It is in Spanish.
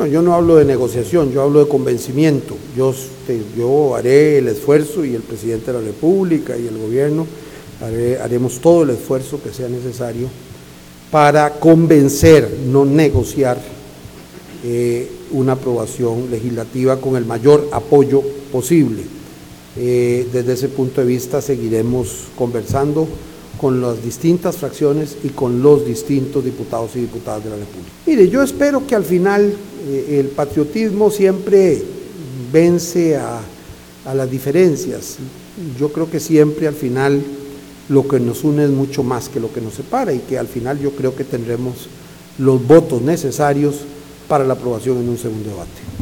Bueno, yo no hablo de negociación, yo hablo de convencimiento. Yo haré el esfuerzo, y el presidente de la República y el gobierno haremos todo el esfuerzo que sea necesario para convencer, no negociar, una aprobación legislativa con el mayor apoyo posible. Desde ese punto de vista seguiremos conversando con las distintas fracciones y con los distintos diputados y diputadas de la República. Mire, yo espero que al final el patriotismo siempre vence a las diferencias. Yo creo que siempre al final lo que nos une es mucho más que lo que nos separa, y que al final yo creo que tendremos los votos necesarios para la aprobación en un segundo debate.